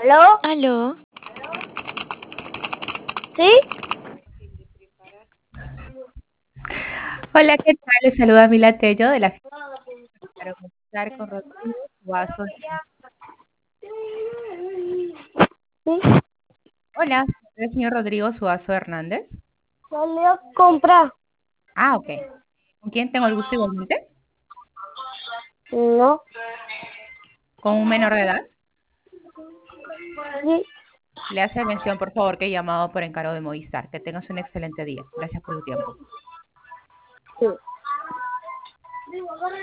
¿Aló? Aló, ¿Sí? Hola, ¿qué tal? Les saluda Mila Tello de la agencia para conversar con Rodrigo Suazo. ¿Sí? Hola, ¿es el señor Rodrigo Suazo Hernández? Salí a comprar. Ah, ok. ¿Con quién tengo el gusto igualmente? No. ¿Con un menor de edad? Sí. Le hace mención, por favor, que he llamado por encargo de Movistar. Que tengas un excelente día. Gracias por tu tiempo. Sí.